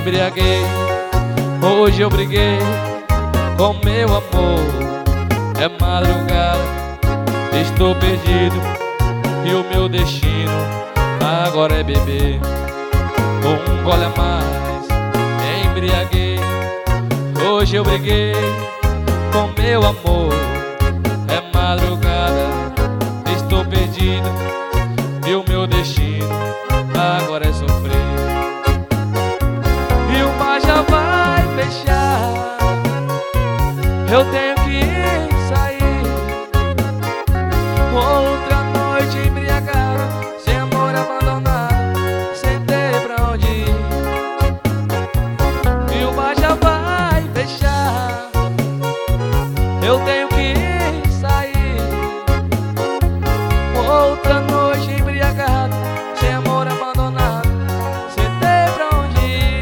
embriaguei. Hoje eu briguei com meu amor. É madrugada, estou perdido e o meu destino agora é beber. Um gole a mais, embriaguei. Hoje eu briguei com meu amor. É madrugada, estou perdido e o meu destino agora é sofrer. E o mar já vai fechar, eu tenho que sair. Outra noite embriagada, sem amor abandonado, sem ter pra onde ir. E o mar já vai fechar, eu tenho que sair. Outra noite embriagada, sem amor abandonado, sem ter pra onde ir.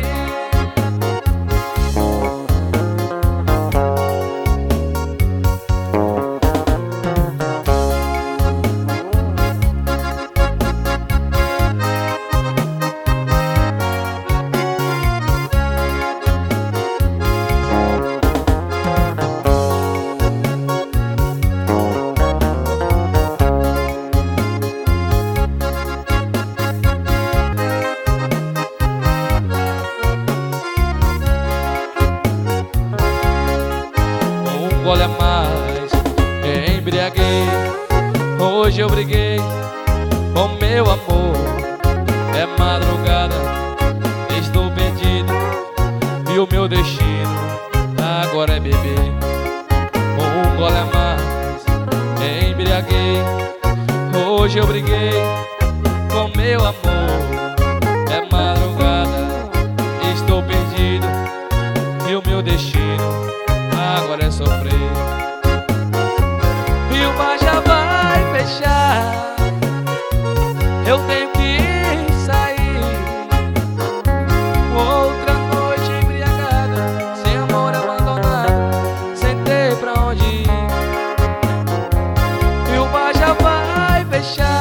Um gole a mais, embriaguei. Hoje eu briguei com meu amor. É madrugada, estou perdido e o meu destino agora é beber. Um gole a mais, embriaguei. Hoje eu briguei com meu amor. É madrugada, estou perdido e o meu destino agora é sofrer. E o mar já vai fechar, eu tenho que sair. Outra noite embriagada, sem amor abandonado, sem ter pra onde ir. E o mar já vai fechar,